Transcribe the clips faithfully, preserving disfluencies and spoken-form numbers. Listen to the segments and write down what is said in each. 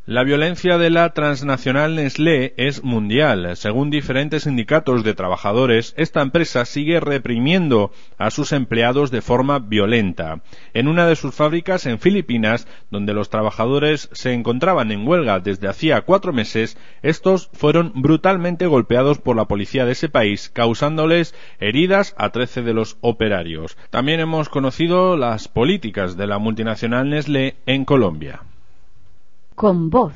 La violencia de la transnacional Nestlé es mundial. Según diferentes sindicatos de trabajadores, esta empresa sigue reprimiendo a sus empleados de forma violenta. En una de sus fábricas en Filipinas, donde los trabajadores se encontraban en huelga desde hacía cuatro meses, estos fueron brutalmente golpeados por la policía de ese país, causándoles heridas a trece de los operarios. También hemos conocido las políticas de la multinacional Nestlé en Colombia. Con voz.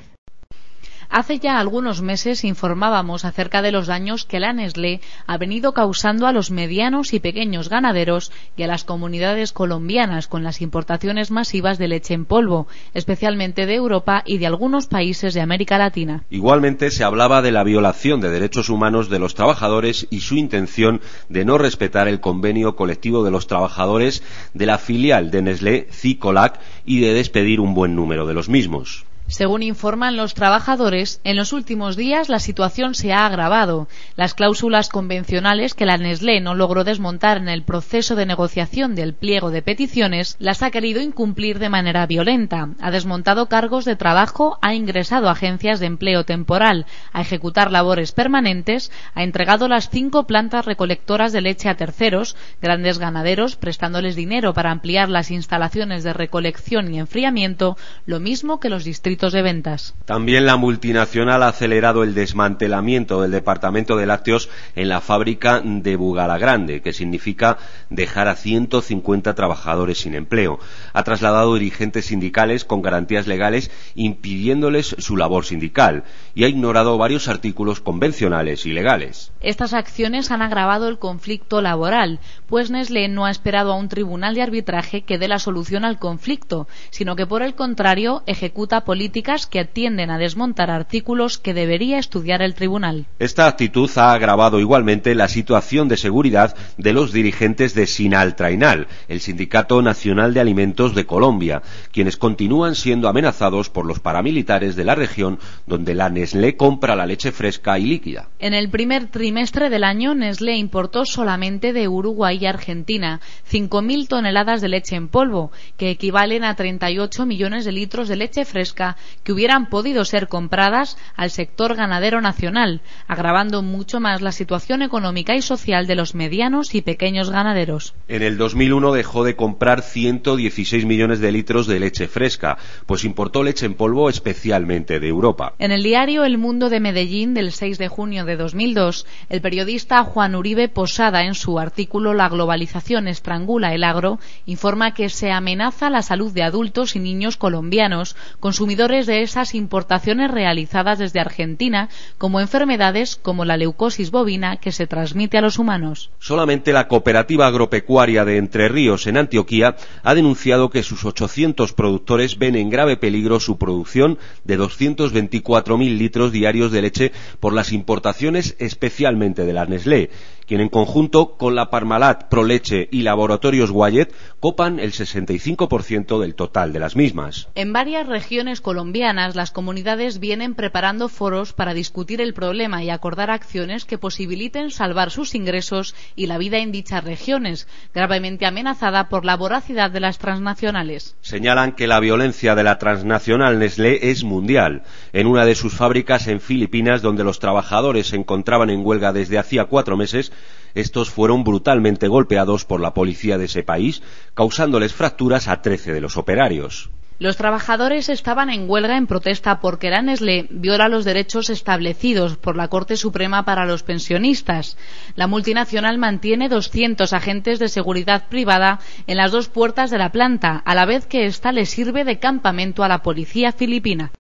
Hace ya algunos meses informábamos acerca de los daños que la Nestlé ha venido causando a los medianos y pequeños ganaderos y a las comunidades colombianas con las importaciones masivas de leche en polvo, especialmente de Europa y de algunos países de América Latina. Igualmente se hablaba de la violación de derechos humanos de los trabajadores y su intención de no respetar el convenio colectivo de los trabajadores de la filial de Nestlé, Cicolac, y de despedir un buen número de los mismos. Según informan los trabajadores, en los últimos días la situación se ha agravado. Las cláusulas convencionales que la Nestlé no logró desmontar en el proceso de negociación del pliego de peticiones las ha querido incumplir de manera violenta. Ha desmontado cargos de trabajo, ha ingresado a agencias de empleo temporal, a ejecutar labores permanentes, ha entregado las cinco plantas recolectoras de leche a terceros, grandes ganaderos, prestándoles dinero para ampliar las instalaciones de recolección y enfriamiento, lo mismo que los distritos de ventas. También la multinacional ha acelerado el desmantelamiento del departamento de lácteos en la fábrica de Bugalagrande, que significa dejar a ciento cincuenta trabajadores sin empleo. Ha trasladado dirigentes sindicales con garantías legales impidiéndoles su labor sindical y ha ignorado varios artículos convencionales y legales. Estas acciones han agravado el conflicto laboral, pues Nestlé no ha esperado a un tribunal de arbitraje que dé la solución al conflicto, sino que por el contrario ejecuta políticas políticas que tienden a desmontar artículos que debería estudiar el tribunal. Esta actitud ha agravado igualmente la situación de seguridad de los dirigentes de Sinaltrainal, el Sindicato Nacional de Alimentos de Colombia, quienes continúan siendo amenazados por los paramilitares de la región donde la Nestlé compra la leche fresca y líquida. En el primer trimestre del año, Nestlé importó solamente de Uruguay y Argentina cinco mil toneladas de leche en polvo, que equivalen a treinta y ocho millones de litros de leche fresca que hubieran podido ser compradas al sector ganadero nacional, agravando mucho más la situación económica y social de los medianos y pequeños ganaderos. En el dos mil uno dejó de comprar ciento dieciséis millones de litros de leche fresca, pues importó leche en polvo especialmente de Europa. En el diario El Mundo de Medellín del seis de junio de dos mil dos, el periodista Juan Uribe Posada, en su artículo La globalización estrangula el agro, informa que se amenaza la salud de adultos y niños colombianos, consumidores de esas importaciones realizadas desde Argentina, como enfermedades como la leucosis bovina que se transmite a los humanos. Solamente la Cooperativa Agropecuaria de Entre Ríos en Antioquia ha denunciado que sus ochocientos productores ven en grave peligro su producción de doscientos veinticuatro mil litros diarios de leche por las importaciones especialmente de la Nestlé, quien en conjunto con la Parmalat, Proleche y Laboratorios Guayet copan el sesenta y cinco por ciento del total de las mismas. En varias regiones colombianas, las comunidades vienen preparando foros para discutir el problema y acordar acciones que posibiliten salvar sus ingresos y la vida en dichas regiones, gravemente amenazada por la voracidad de las transnacionales. Señalan que la violencia de la transnacional Nestlé es mundial. En una de sus fábricas en Filipinas, donde los trabajadores se encontraban en huelga desde hacía cuatro meses, estos fueron brutalmente golpeados por la policía de ese país, causándoles fracturas a trece de los operarios. Los trabajadores estaban en huelga en protesta porque la Nestlé viola los derechos establecidos por la Corte Suprema para los pensionistas. La multinacional mantiene doscientos agentes de seguridad privada en las dos puertas de la planta, a la vez que ésta le sirve de campamento a la policía filipina.